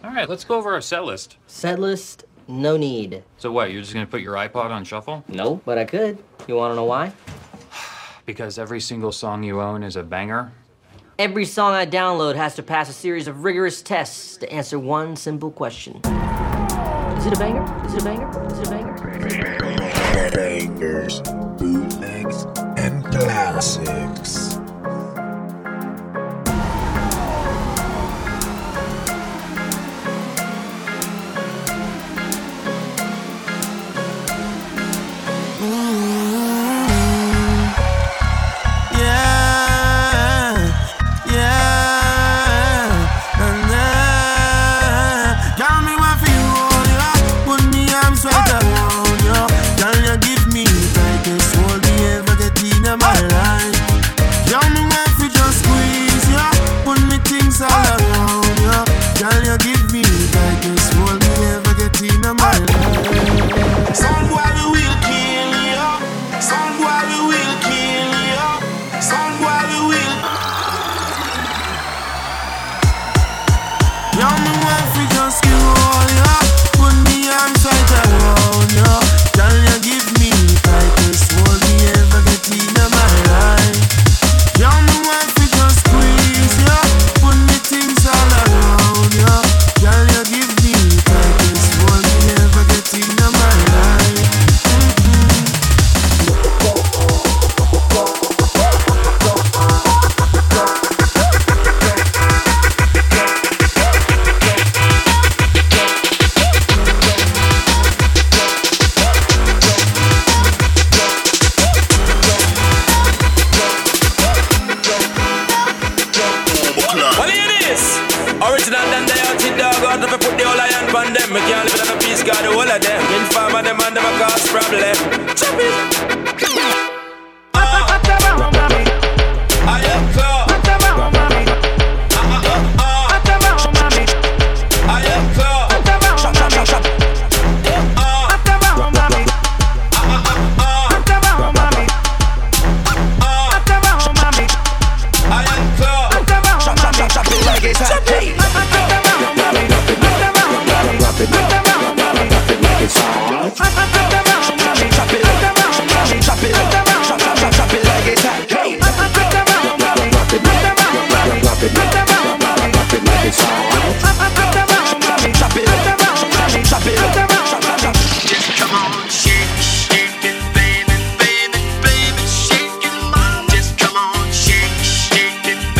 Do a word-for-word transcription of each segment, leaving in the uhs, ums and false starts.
All right, let's go over our set list. Set list? No need. So what, you're just gonna put your iPod on shuffle? No, but I could. You wanna know why? Because every single song you own is a banger? Every song I download has to pass a series of rigorous tests to answer one simple question. Is it a banger? Is it a banger? Is it a banger? Bangers, bootlegs, and classics.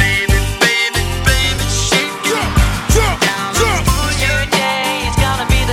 Your day is gonna be the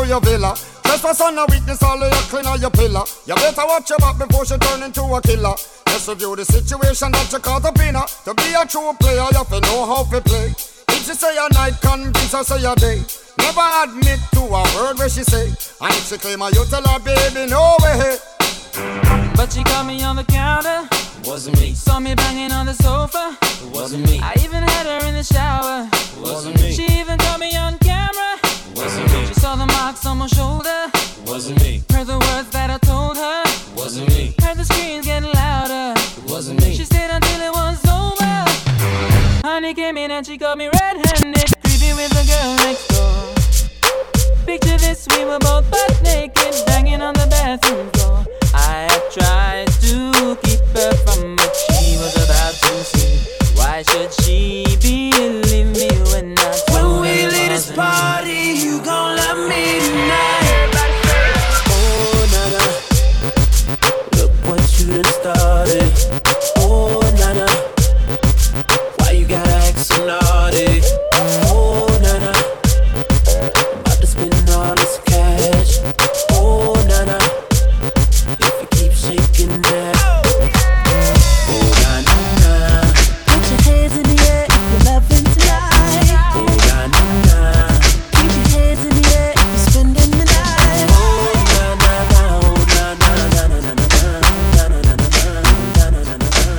to your villa. Just for son of weakness, all of your clean on your pillar. You better watch your back before she turn into a killer. Just review the situation that you caught up in her. To be a true player, you have to know how to play. If she say a night, convince her say a day. Never admit to a word where she say. And if she claim her, you tell her, baby, no way. But she caught me on the counter. It wasn't me. Saw me banging on the sofa. It wasn't me. I even had her in the shower. It wasn't me. She even caught me on camera. It wasn't me. She saw the marks on my shoulder. It wasn't me. Heard the words that I told her. It wasn't me. Heard the screams getting louder. It wasn't me. She stayed until it was over. Honey came in and she got me red-handed, creepy with the girl next door. Picture this, we were both butt naked, banging on the bathroom floor. I tried to keep her from what she was about to see. Why should she believe me when I told when we her leave this wasn't party, me? you gon' love me tonight. Oh, nana, look what you done started. Oh, nana, why you gotta act so naughty? Oh, nana, about to spend all this cash. Oh, nana, if you keep shaking that. Oh, nana, put your hands in the air if you're loving tonight. Oh, nana, keep your hands in the air if you're spending the night. Oh, nana, oh, nana, nana, nana, nana, nana, nana, nana,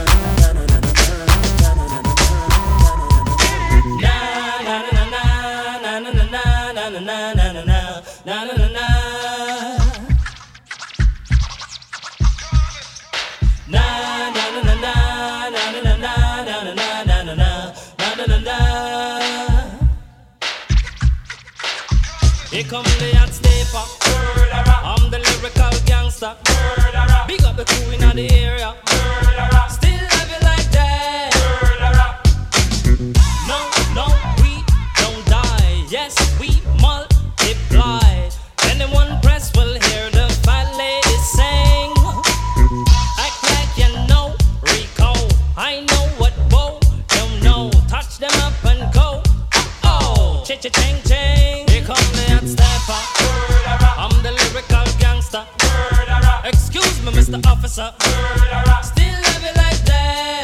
Here come the hot stepper. I'm the lyrical gangster. Big up the crew in the area. Still love it like that. No, no, we don't die. Yes, we multiply. Anyone press will hear the fat lady sing. Act like you know Rico. I know what Bo don't know. Touch them up and go. Oh, cha-cha-ching ching. Here come the hot stepper. I'm the lyrical gangster. Excuse me, Mister Officer. Still love it like that.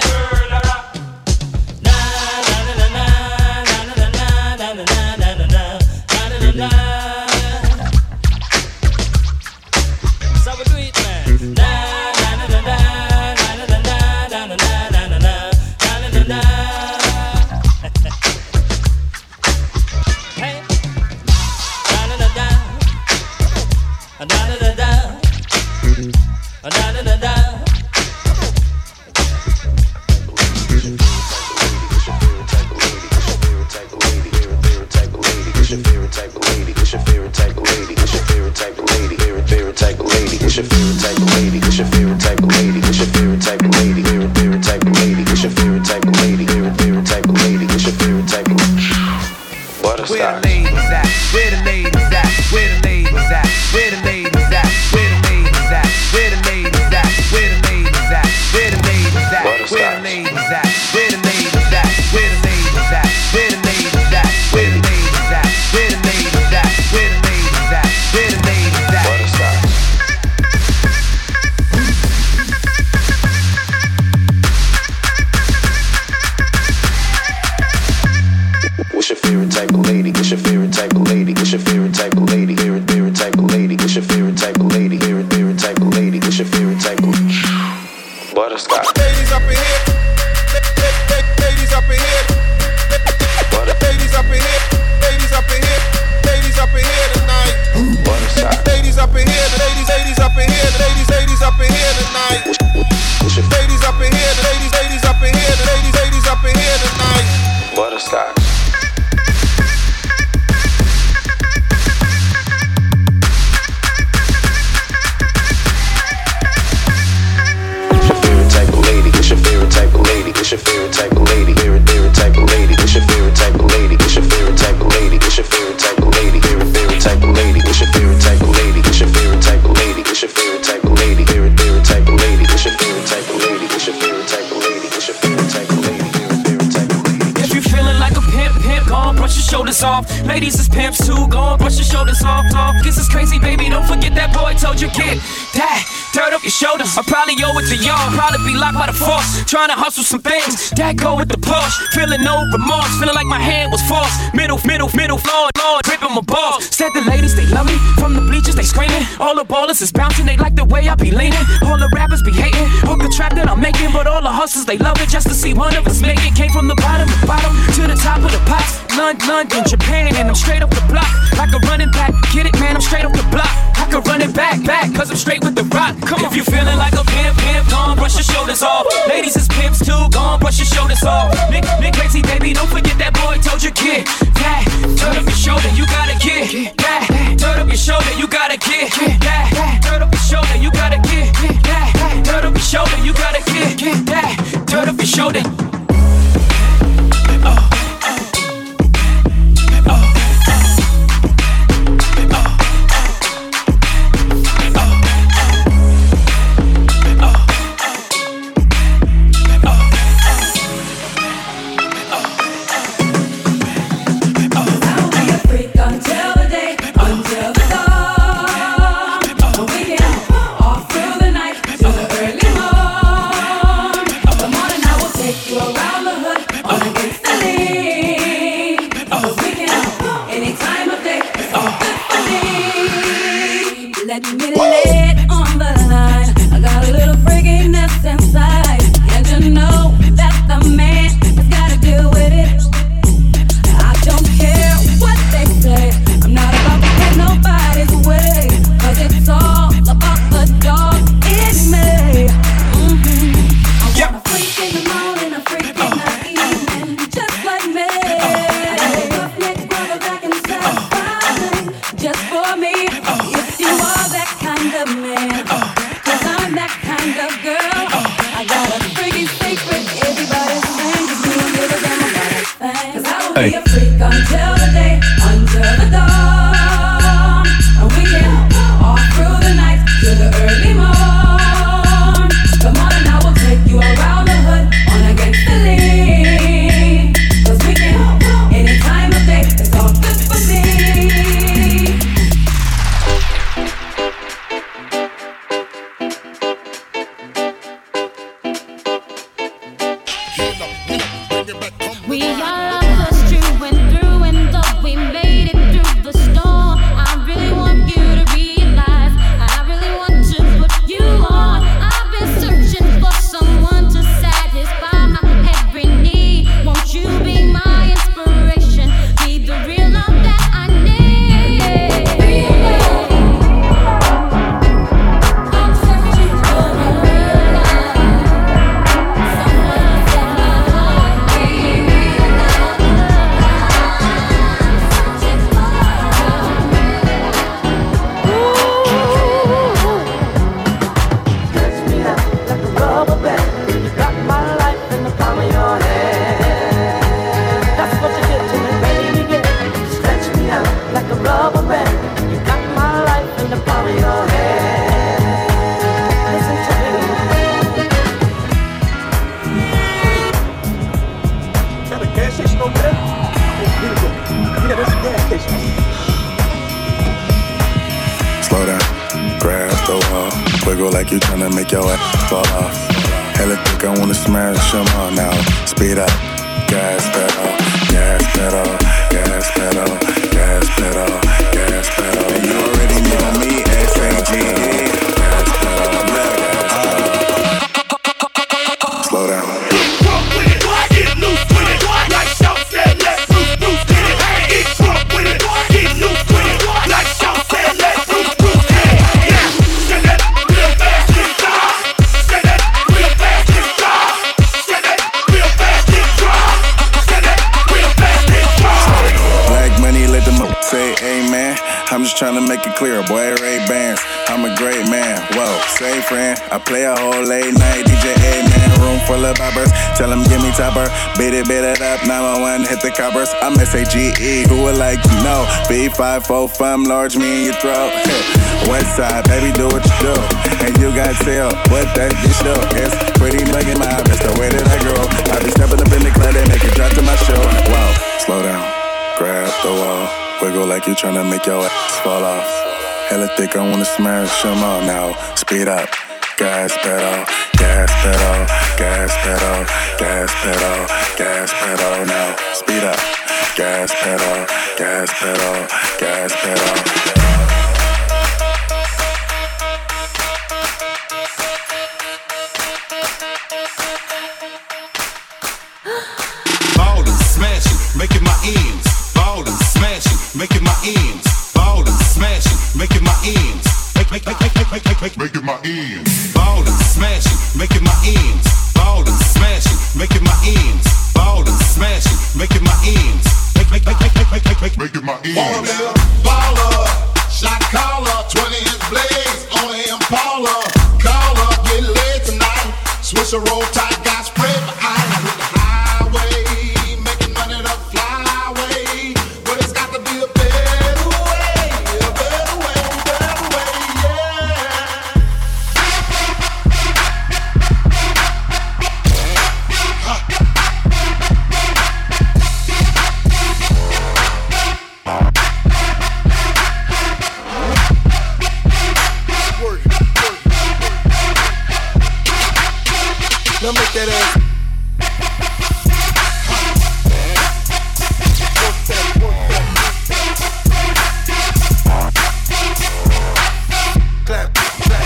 Na na na na na na na na na na na na na na. So we do it, man. Na na na na na na na na na na na na na na. Hey. Da da da da, da da da da, da da da da. What's your favorite type of lady? What's your favorite type of lady? What's your favorite type of lady? Favorite favorite type of lady? What's your favorite type of lady? What's your favorite type of lady? What's your favorite type of lady? Favorite favorite type of lady? What's your favorite type of lady? Favorite favorite type of lady? What's your favorite type of butterscotch? Where the ladies at? Where the ladies at? Where the ladies at? Where the ladies at? Where the ladies at? Where the ladies at? Where the ladies at? Where the ladies at? Where the ladies at? Where the ladies at? Where the ladies at? Where the ladies at? Where the ladies at? Where the ladies at? Where the ladies at? Where the ladies at? Butterscotch. What's your favorite type of lady? What's your favorite type of lady? What's your favorite type of lady? Favorite favorite type of lady? What's your favorite type of lady? Favorite favorite type of lady? What's your favorite type of butterscotch? Ladies up in here, ladies up in here, ladies up in here, ladies up in here, ladies up in here tonight. Butterscotch. Ladies up in here, ladies, ladies up in here, ladies, ladies up in here tonight. What's your ladies up in here, ladies, ladies up in here, ladies, ladies up in here tonight. Butterscotch. What's your favorite type of lady? What's your favorite type of lady? Favorite favorite type of lady? What's your favorite type of lady? What's your favorite type of lady? What's your favorite type of lady? Favorite favorite type of lady? What's your favorite type of lady? What's your favorite type of lady? What's your favorite type of lady? Favorite favorite type of lady? What's your favorite type of lady? What's your favorite type of lady? What's your favorite type of lady? Favorite favorite type of lady? If you feeling like a pimp, pimp, go on, brush your shoulders off. Ladies is pimps too, go and brush your shoulders off. off. This is crazy, baby, don't forget that boy told you get that dirt off your shoulders. I probably owe it to y'all, probably be locked by the force. Trying to hustle some things, that go with the push. Feeling no remorse, feeling like my hand was forced. Middle, middle, middle, floor, Lord, gripping my balls. Said the ladies, they love me, from the bleachers, they screaming. All the ballers is bouncing, they like the way I be leaning. All the rappers be hating, hope the trap that I'm making. But all the hustlers, they love it just to see one of us make it. Came from the bottom, the bottom, to the top of the pops. London, London, Japan, and I'm straight off the block. Like a running back, get it, man, I'm straight off the block. I can run it back, back, cause I'm straight with the rock. Come on. If you feeling like a pimp, pimp, gon' brush your shoulders off. Ladies is pimps too, gon' brush your shoulders off. Nick, Nick Crazy, baby, don't forget that boy told you kid. That, dirt up your shoulder, you gotta get. That, dirt up your shoulder, you gotta get. That, dirt up your shoulder, you gotta get. That, dirt up your shoulder, you gotta get. That, dirt up your shoulder. Oh. Let me lay it on the line. I got a little freakiness inside, and you know that the man has gotta deal with it. I don't care what they say, I'm not about to get nobody's way, cause it's all about the dog in me. Mm-hmm. I want a freak in the morning, a freak in the evening, just like me. I got a roughneck brother that can satisfy just for me. If you are that kind of man, cause I'm that kind of girl. I got a freaky secret, everybody's saying, cause you don't give a damn about a thing. Cause I will be a freak until the day, until the dawn. And we can all through the night to the early morn. Come on and I will take you around the hood on against the lean. Cause we can, any time of day, it's all good for me. We are lovers true and through, and though we made it through the storm, I really want you to realize, I really want to put you on. I've been searching for someone to satisfy my every need. Won't you be my inspiration, be the real love that I need? Real love. I'm searching for the real love, someone to set my heart free. Slow down, grab the wall, wiggle like you tryna make your ass fall off. Hella thick, I wanna smash them all now. Speed up, gas pedal, gas pedal, gas pedal, gas pedal, gas pedal. And you already know me, S A G E. Gas pedal, gas pedal. Slow down. I'm just tryna make it clear, boy, Ray-Bans, I'm a great man, whoa, say friend, I play a whole late night, D J A-man, room full of boppers, tell them give me topper, beat it, beat it up, nine one one, hit the coppers, I'm S A G E, who would like to know, B five four, fum, large me in your throat, West side, baby, do what you do, and you got tell, what that bitch do, it's pretty mugging my eyes, the way that I grow, I be stepping up in the club, they make it drop to my show, whoa, slow down, grab wiggle like you tryna make your ass fall off. Hella thick, I wanna smash them all now. Speed up, gas pedal, gas pedal, gas pedal, gas pedal, gas pedal now. Speed up, gas pedal, gas pedal, gas pedal. Making my ends, ballin', smashing, making my ends, ballin', smashing, making my ends, make make make make make make make making my ends, ballin', smashing, making my ends, ballin', smashing, making my ends, ballin', smashing, making my ends, make make make make make make make making my ends. Baller, shot caller, twenty inch blades on an Impala, caller, get laid tonight, switch a roll tight, got spread for eyes with the highway. Now make that ass. Clap, clap.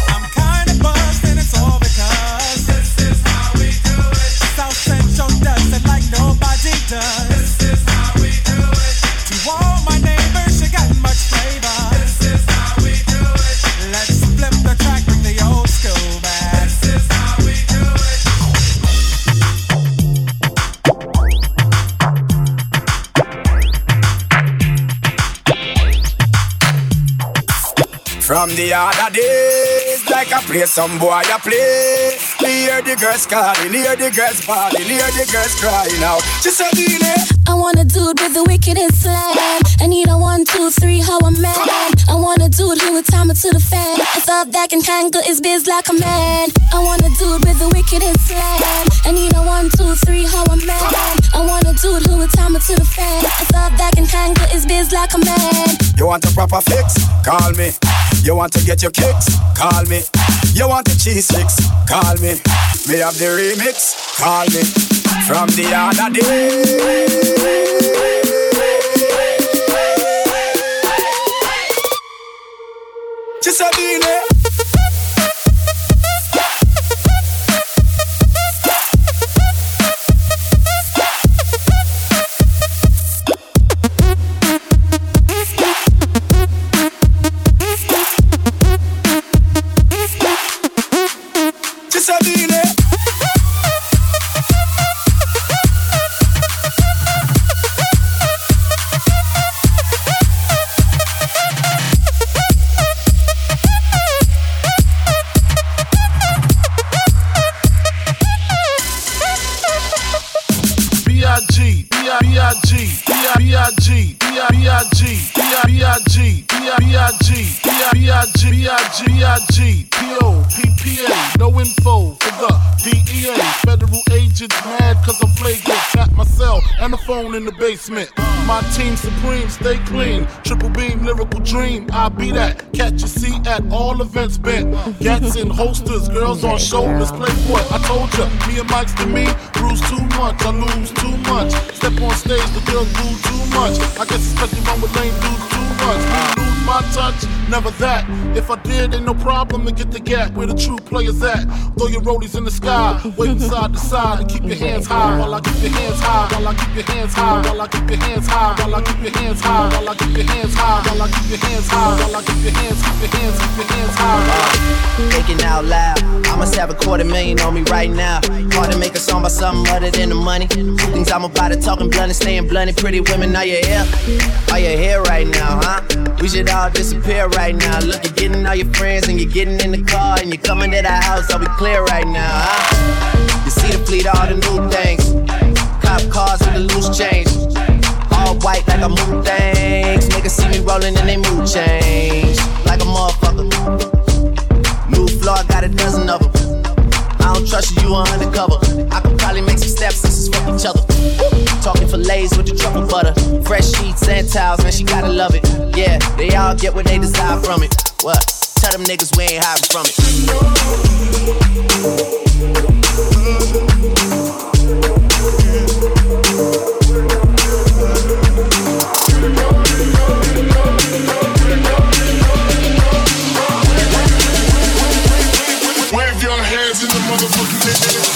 South Central does From the other days, like I play some boy I play. Me hear the girls calling, hear the girls bawling, hear the girls crying out. She said, I want a dude with the wickedest slam. I need a one, two, three, how a man. I want a dude who would time it to the fan. I thought that can handle his biz like a man. I want a dude with the wickedest slam. I need a one, two, three, how a man. I want a dude who would time it to the fan. I thought that can handle his biz like a man. You want a proper fix? Call me. You want to get your kicks? Call me. You want a cheese fix? Call me. Me have the remix? Call me. From the other day. Just a minute. In the basement, my team supreme, stay clean. Triple beam, lyrical dream. I'll be that. Catch a seat at all events bent. Gats in holsters, girls on shoulders. Playboy, I told ya, me and Mike's to me. Bruise too much, I lose too much. Step on stage, the girls boo too much. I guess especially wrong with lame dudes too much. Me lose my touch, never that. If I did, ain't no problem to get the gap where the true players at. Throw your rollies in the sky, waving side to side, and keep your hands high while I keep your hands high. While I keep your hands high, while I keep your hands high, while I keep your hands high, while I keep your hands high, while I keep your hands high, while I keep your hands, keep your hands, keep your hands high. Thinking out loud, I must have a quarter million on me right now. Hard to make a song about something other than the money. Things I'm about to talking blunt and staying blunt. Pretty women, are you here? Are you here right now, huh? We should all disappear right now. Look, you're getting all your friends and you're getting in the car and you're coming to the house. Are we clear right now, huh? You see the fleet, all the new things. Cop cars with the loose change. All white like a mood things. Niggas see me rolling and they mood change. Like a motherfucker. New floor, got a dozen of them. I don't trust you, you are undercover. I could probably make some steps, sisters fuck each other. Talking fillets with the truffle butter. Fresh sheets and towels, man, she gotta love it. Yeah, they all get what they desire from it. What? Tell them niggas we ain't hiding from Wave your hands in the motherfucking air.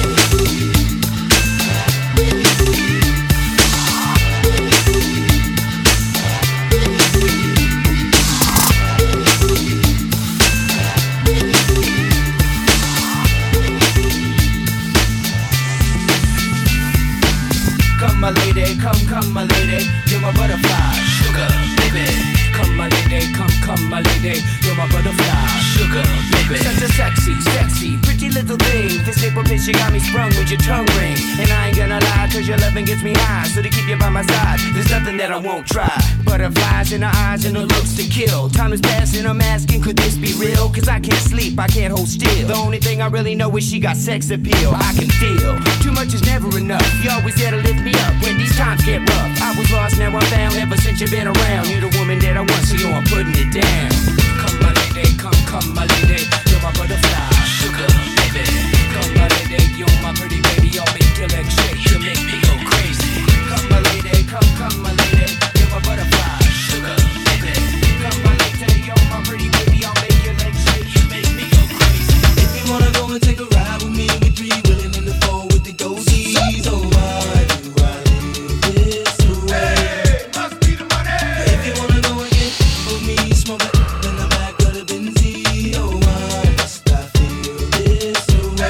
My lady, come, come, my lady, you're my butterfly, sugar, baby. Come, my lady, come, come, my lady, you're my butterfly, sugar, baby. Such a sexy, sexy, pretty little thing. This April bitch, you got me sprung with your tongue ring. And I ain't gonna lie, cause your loving gets me high. So to keep you by my side, there's nothing that I won't try. Butterflies in her eyes and her looks to kill. Time is passing, I'm asking, could this be real? Cause I can't sleep, I can't hold still. The only thing I really know is she got sex appeal. I can feel, too much is never enough. You always there to lift me up when these times get rough. I was lost, now I'm found. Ever since you've been around, you're the woman that I want, so you're putting it down. Come, my lady, come, come, my lady, you're my butterfly, sugar, baby. Come, my lady, you're my pretty baby. I'll make your legs shake, you make me go crazy. Come, my lady, come, come, my lady, you're my butterfly, sugar, baby. Come, my lady, you're my pretty baby. I'll make your legs shake, you make me go crazy. If you wanna go and take a ride with me, we three willing in the four with the ghosties. Oh, why do I live this way? Hey, must be the money. If you wanna go and get for me, smoke it in the back of the Benzie. Oh, why must I feel this way?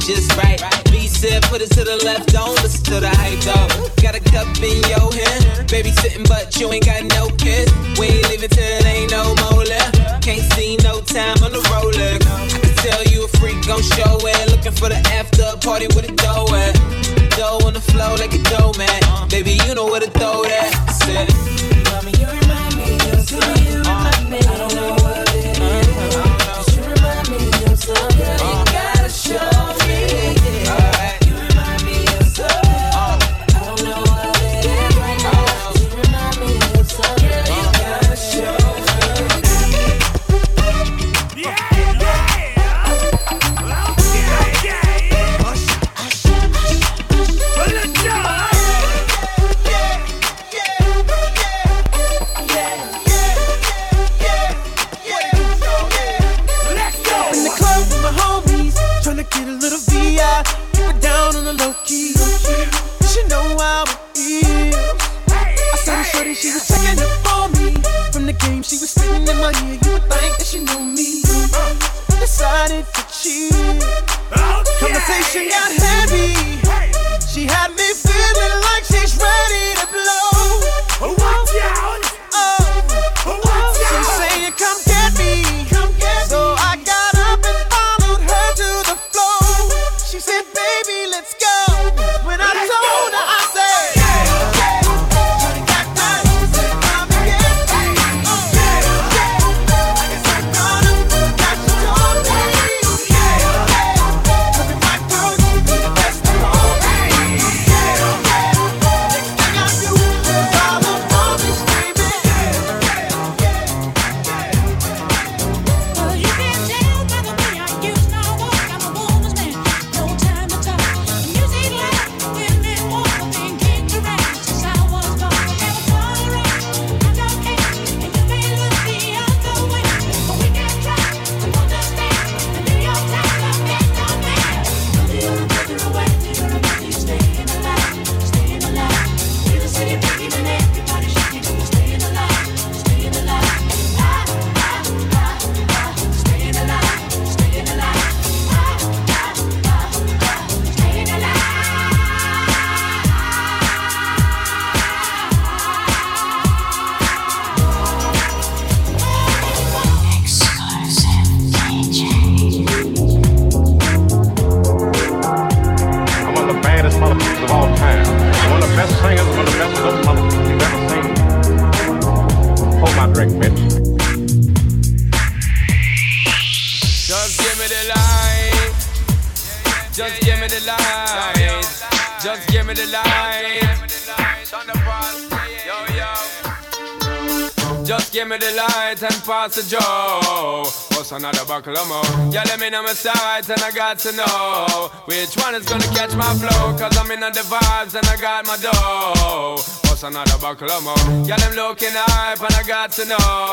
just right. B said, put it to the left, don't listen to the hype, dog. Got a cup in your hand, baby sitting, but you ain't got no kiss. We ain't leaving till it ain't no more left. Can't see no time on the roller. I can tell you a freak, gon' show it. Looking for the after party with a dough at. Dough on the flow like a dough man. Baby, you know where to throw that. Said it. Mommy, you remind me of something. You remind me. I don't know what it is. You remind me of something. You gotta show me. You remind me of something. I don't know what it is right now. You remind me of something. You gotta show me. Get a little V I, keep it down on the low key. She know how it is. I saw the shorty, she was checking up on me. From the game, she was spitting in my ear. You would think that she know me. Decided to cheat. Conversation got heavy. She had me feeling like she's ready to blow. Watch out! Oh, she's saying, come get me. Come get me. So I got up and followed her to the floor. She said, baby, let's go. When I told her, I said, Pass the Joe, what's another buckle of more? Yeah, let me know my sides and I got to know which one is gonna catch my flow. Cause I'm in the vibes and I got my dough. What's another buckle of more? Yeah, them looking hype and I got to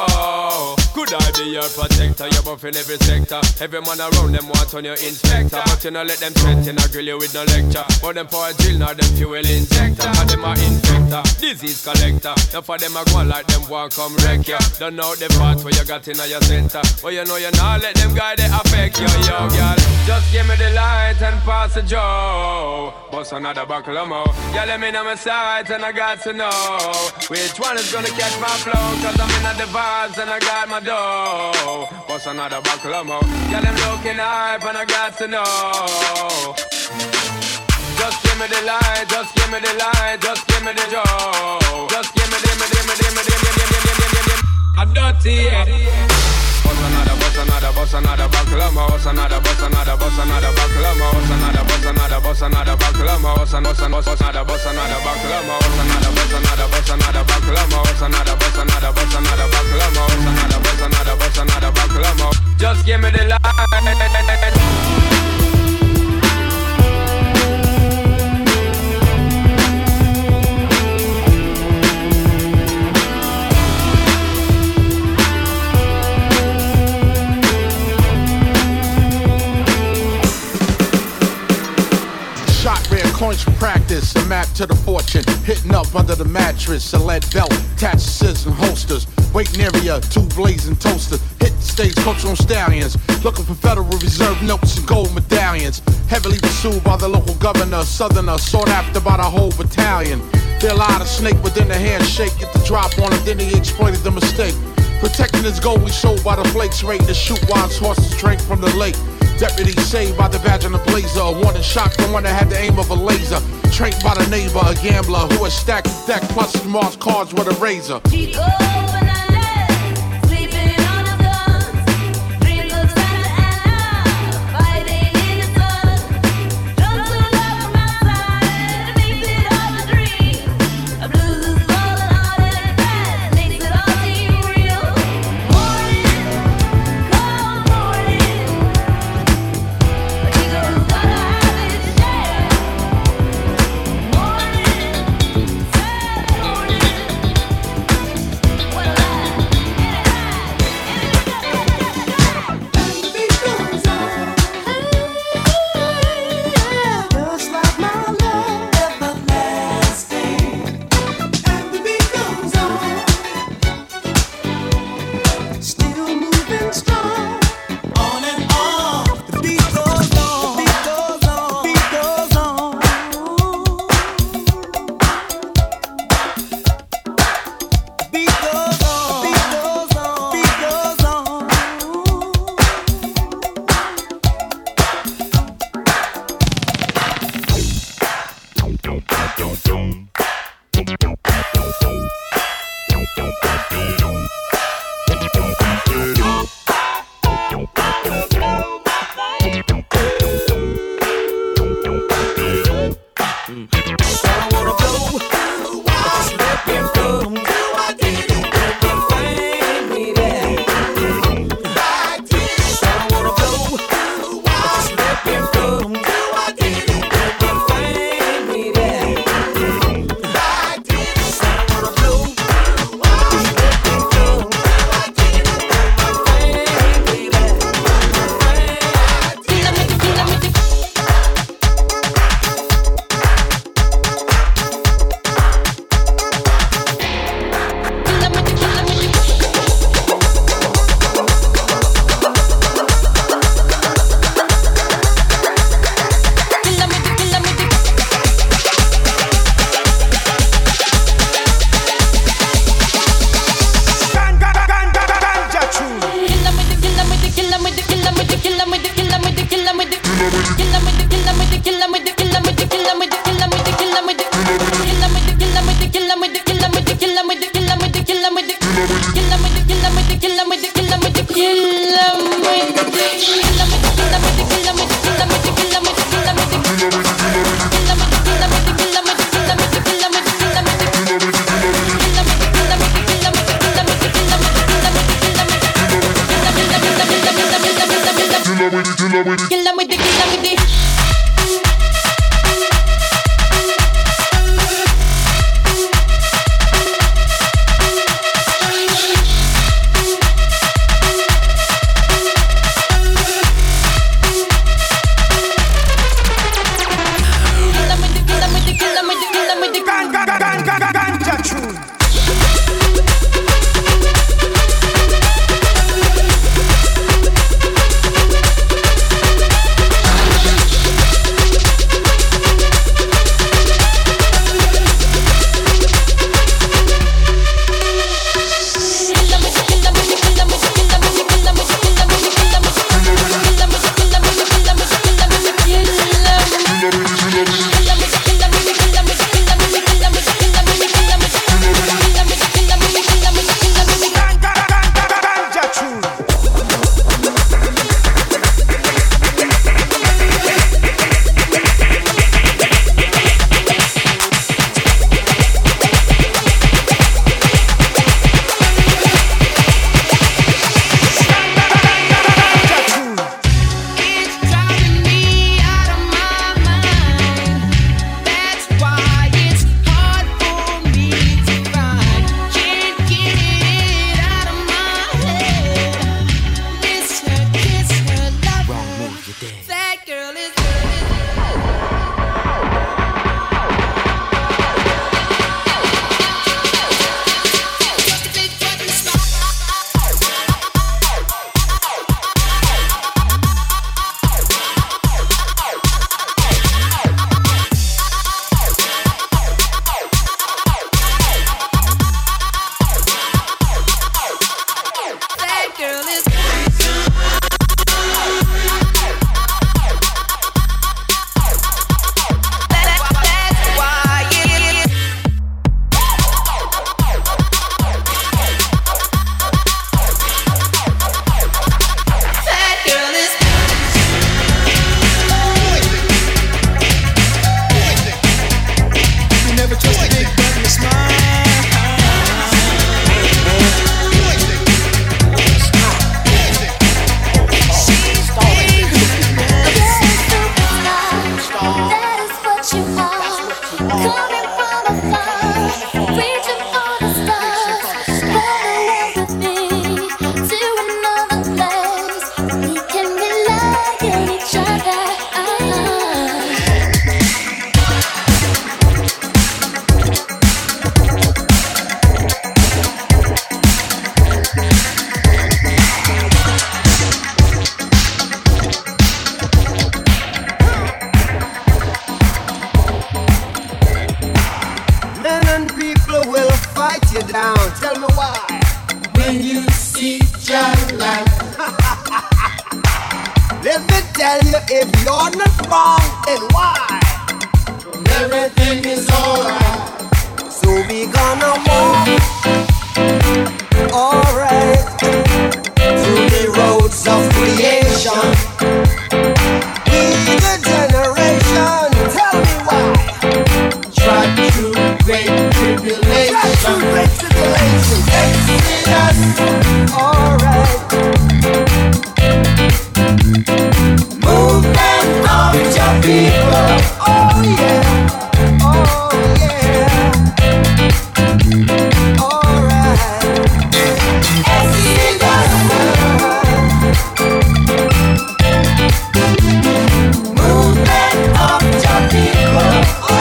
know. Could I be your protector? You're buff in every sector. Every man around them want on your inspector. But you know let them threaten, I grill you with no lecture. But them for a drill, now them fuel injector. And them are infector, disease collector. Now for them I go like them want come wreck ya. Don't know the part where you got in your center. But you know you not let them guide it affect you, yo, girl. Just give me the light and pass the Joe. Bust another buckle of more. Yeah, let me know my sides and I got to know which one is gonna catch my flow. Cause I'm in the vibes and I got my dough. Bust another buckle of more. Yeah, them looking hype and I got to know. Just give me the light, just give me the light, just give me the Joe. Just give me, give me, give me, give me, give me, give me, give me, give me. I'm dirty, yeah. Bust another, bust another, bust another buckle of more. Bust another, bust another, bust another buckle of more. Bust another, bust another, bust another buckle of more. Bust another, bust another, bust another buckle of more. Bust another, bust another, bust another buckle of more. Bust another, bust another, bust another buckle of more. Bust another, bust another, bust another buckle of more. Just give me the light. Points from practice, a map to the fortune. Hitting up under the mattress, a lead belt, attached to scissors and holsters. waiting area, two blazing toasters. Hit the stage, coach on stallions. Looking for Federal Reserve notes and gold medallions. Heavily pursued by the local governor, southerner, sought after by the whole battalion. They allowed a snake within the handshake, get the drop on him, then he exploited the mistake. Protecting his gold, we showed by the flakes, ready to shoot while his horses drank from the lake. Deputy saved by the badge on the blazer, a warning shot from one that had the aim of a laser. Trained by the neighbor, a gambler who had stacked the deck, plus he marked cards with a razor. tell you if you're not wrong, then why? Everything is alright. So we gonna walk, alright, through the roads of creation. We the generation, tell me why. Try through great tribulation. Try through great tribulation. Exodus, alright. Movement of your people, oh yeah, oh yeah, alright. Exodus, movement of your people, oh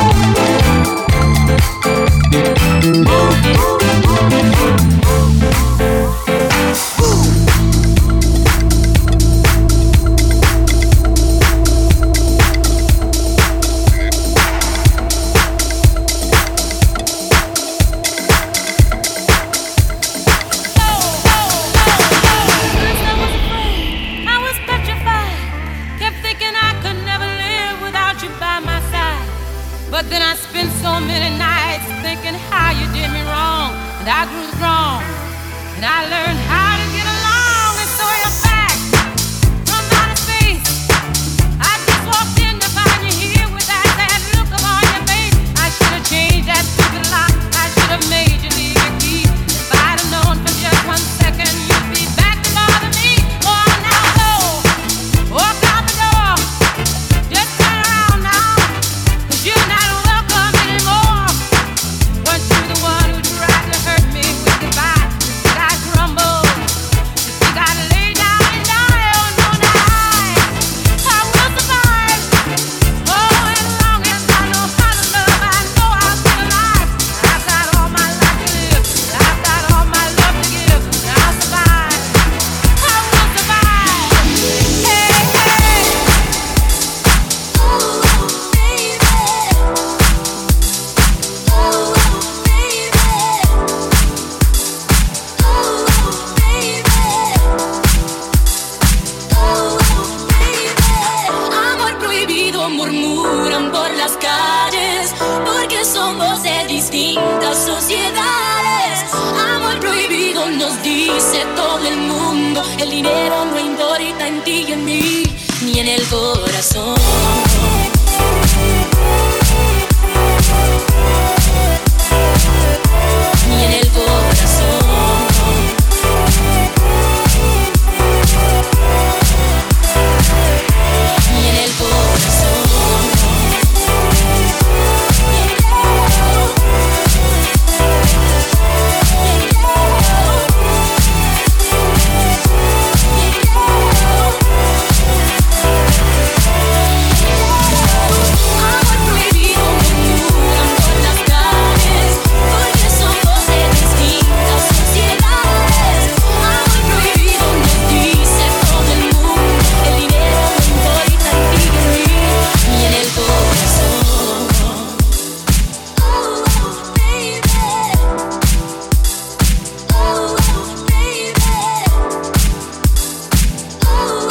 But then I spent so many nights thinking how you did me wrong, and I grew strong, and I learned how to get along, and so you're back from outer space. I just walked in to find you here with that sad look upon your face. I should have changed that stupid lock. I should have made you leave your key. If I'd have known for just one second you'd be back to bother me. Oh, now go, walk out the door, just turn around now, 'cause you're not welcome anymore. Weren't you the one who tried to hurt me with goodbye? Did I crumble? Did I lay down and die? Oh no, no, I, I will survive. Oh, as long as I know how to love, I know I'll be alive. I've got all my life to live. I've got all my love to give. And I'll survive. I will survive. Hey, hey. Oh, baby. Amor prohibido murmuran por las calles, porque somos de distintas sociedades. Amor prohibido nos dice todo el mundo, el dinero no importa en ti y en mí, ni en el corazón. Ni en el corazón. Ni en el corazón. Amor prohibido murmuran por las calles, porque somos de distintas sociedades. Amor prohibido nos dice todo el mundo, el dinero no importa en ti y en mí, ni en el corazón. Oh, baby. Oh, baby. Oh,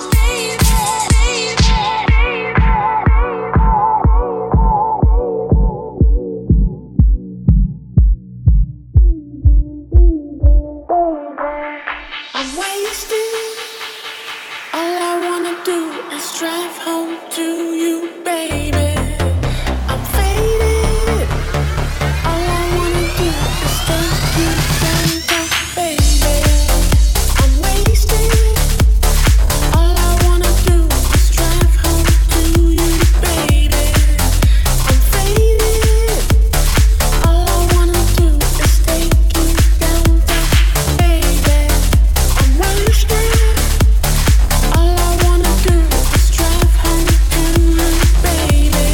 I'm wasted. All I wanna do is drive home to you, baby. I'm faded. All I wanna do is take you downtown, baby. I'm wasted. All I wanna do is drive home to you, baby. I'm faded. All I wanna do is take you downtown, baby. I'm wasted. All I wanna do is drive home to you, baby.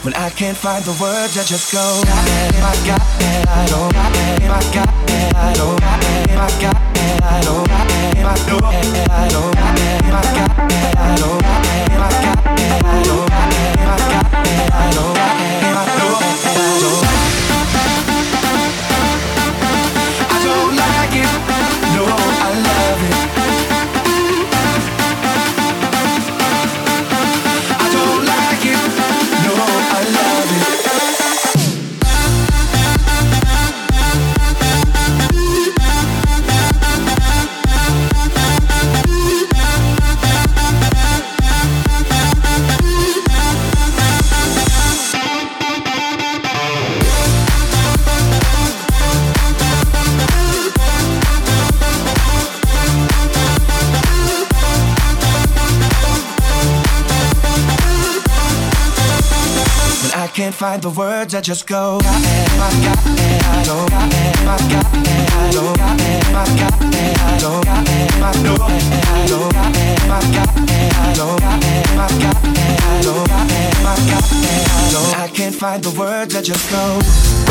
When I can't find the words, I just go. My God, I don't. My God, I don't. My God, I don't. My God, I don't. My God, I don't. My God, I don't. My God, I don't. My God, I don't. I don't like it. No, I love it. I don't like it. No, I love it. Can't find the words, I just go. My God, I don't. My God, I don't. My God, I don't. My God, I don't. My God, I don't. My God, I don't. My God, I don't. I can't find the words, I just go.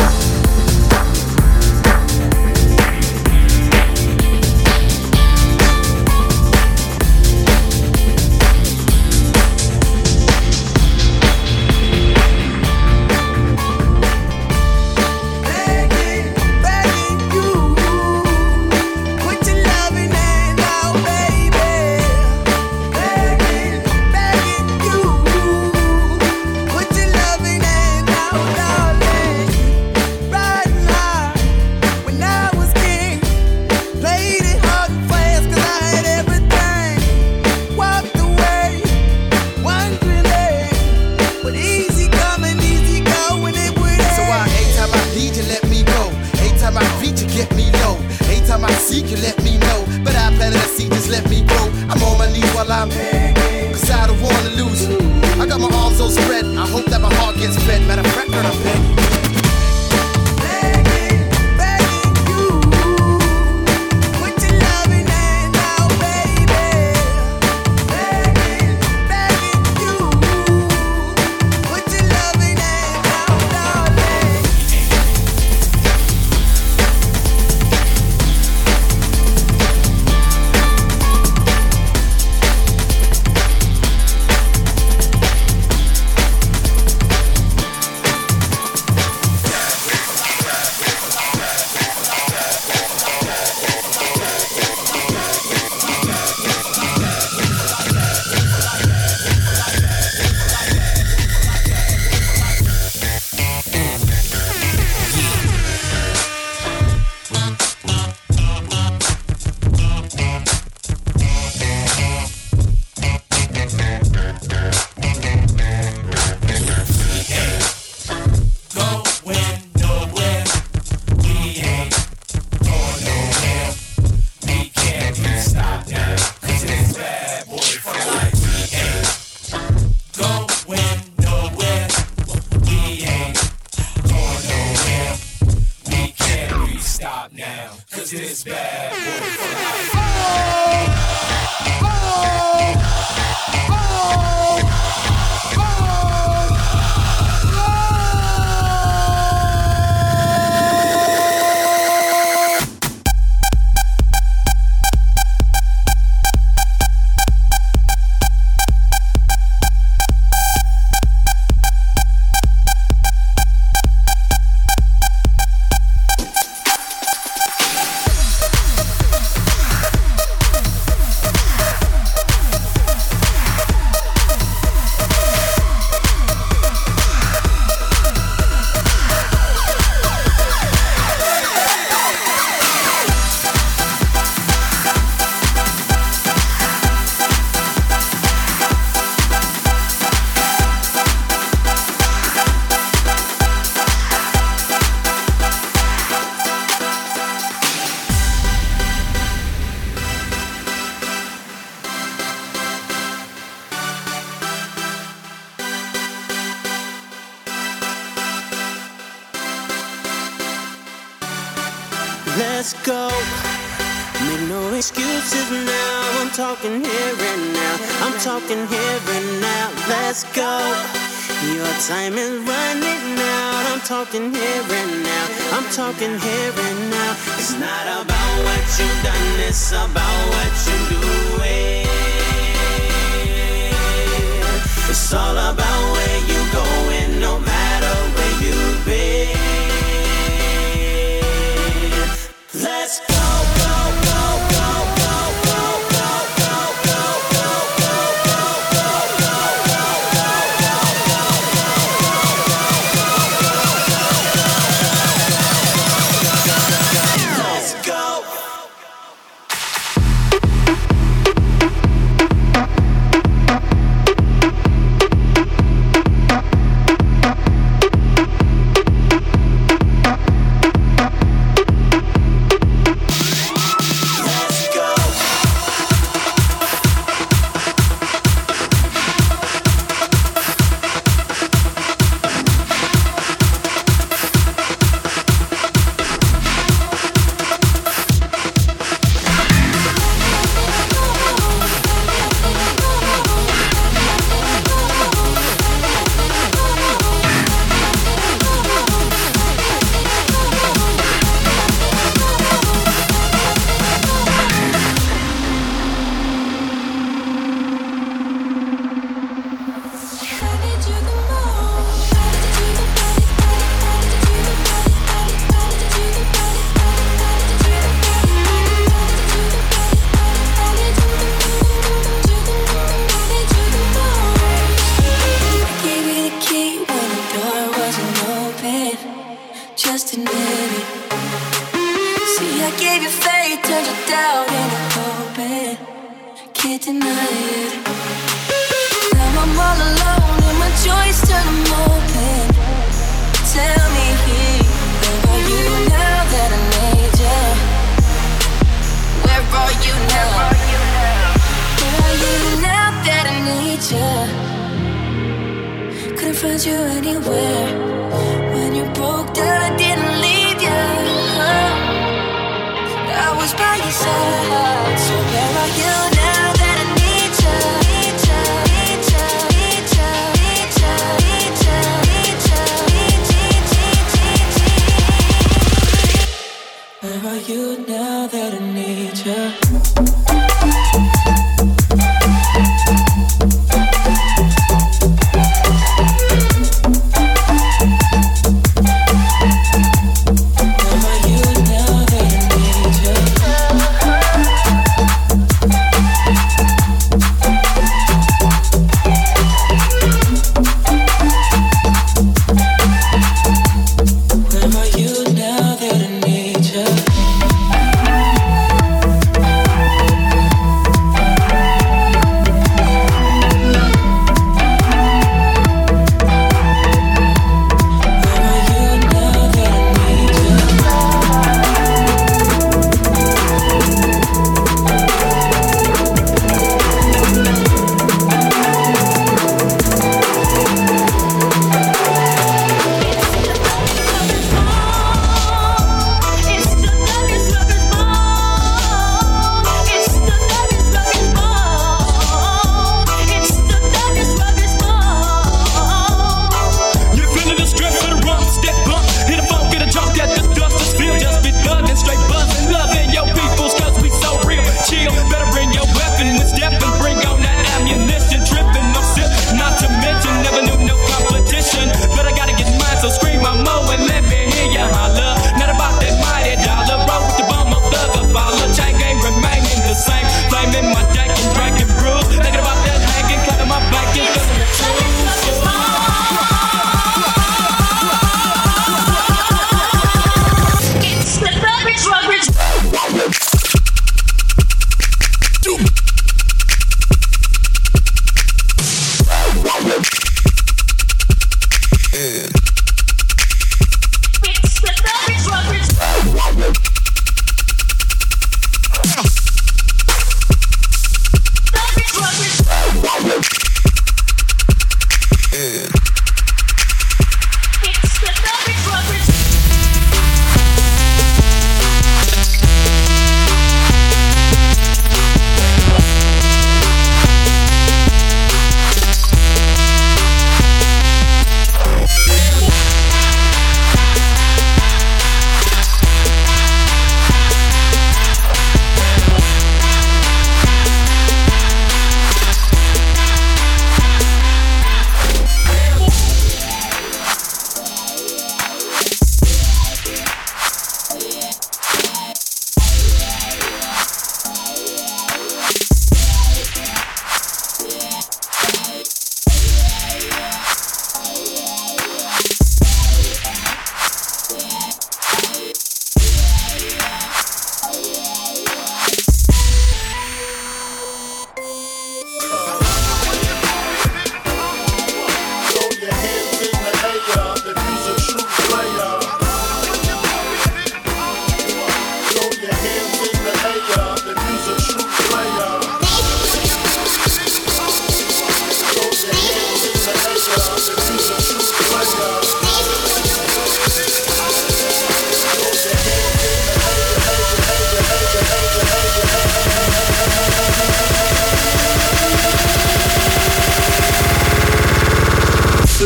Let's go. Make no excuses now. I'm talking here and now. I'm talking here and now. Let's go. Your time is running out. I'm talking here and now. I'm talking here and now. It's not about what you've done, it's about what you're doing. It's all about where you're going, no matter where you've been. Let's go, go, go, go, go, go, go, go, go, go, go, go, go, go, go, go, go, go, go, go. Let's go. Just admit it. See, I gave you faith, turned you down in a open. Can't deny it. Now I'm all alone and my joys turn them open. Tell me, where are you now that I need you? Where are you now? Where are you now that I need you? Couldn't find you anywhere. When you broke down, I didn't leave you. I was by your side. So where are you now that I need you? Need you, need you, need you, need you, need you, need you, need you, need you. Where are you now that I need you?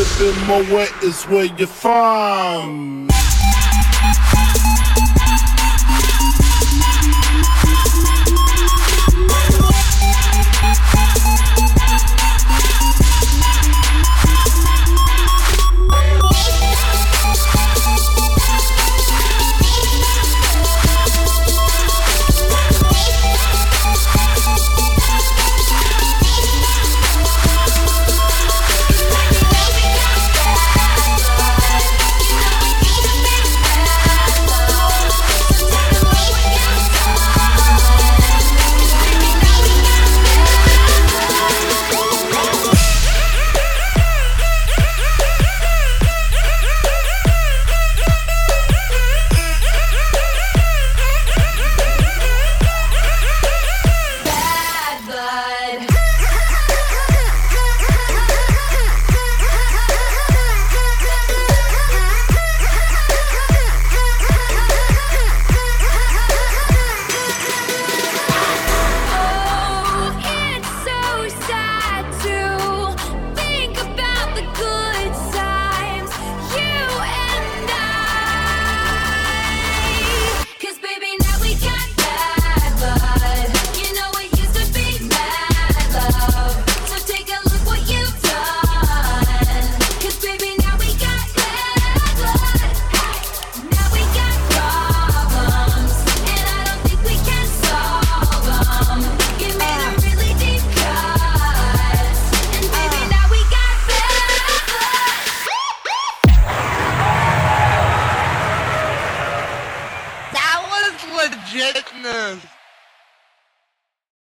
Sipping Moet is where you're from. Legitness.